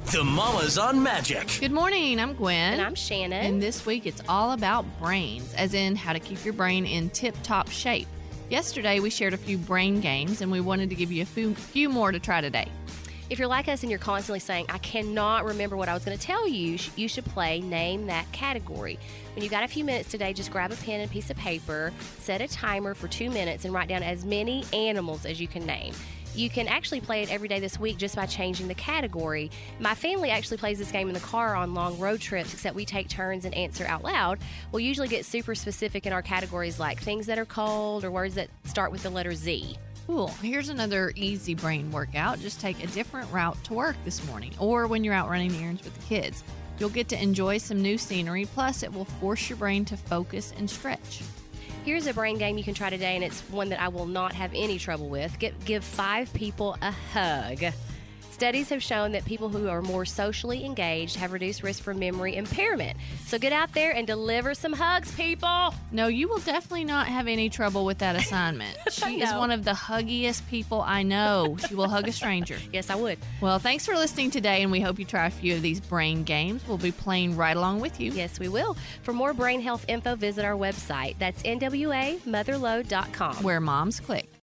The Mamas on Magic. Good morning, I'm Gwen. And I'm Shannon. And this week it's all about brains, as in how to keep your brain in tip-top shape. Yesterday we shared a few brain games, and we wanted to give you a few more to try today. If you're like us and you're constantly saying, I cannot remember what I was going to tell you, you should play Name That Category. When you got a few minutes today, just grab a pen and piece of paper, set a timer for 2 minutes, and write down as many animals as you can name. You can actually play it every day this week just by changing the category. My family actually plays this game in the car on long road trips, except we take turns and answer out loud. We'll usually get super specific in our categories, like things that are cold or words that start with the letter Z. Cool. Here's another easy brain workout. Just take a different route to work this morning, or when you're out running errands with the kids. You'll get to enjoy some new scenery, plus it will force your brain to focus and stretch. Here's a brain game you can try today, and it's one that I will not have any trouble with. Give 5 people a hug. Studies have shown that people who are more socially engaged have reduced risk for memory impairment. So get out there and deliver some hugs, people. No, you will definitely not have any trouble with that assignment. She is one of the huggiest people I know. She will hug a stranger. Yes, I would. Well, thanks for listening today, and we hope you try a few of these brain games. We'll be playing right along with you. Yes, we will. For more brain health info, visit our website. That's nwamotherload.com. Where moms click.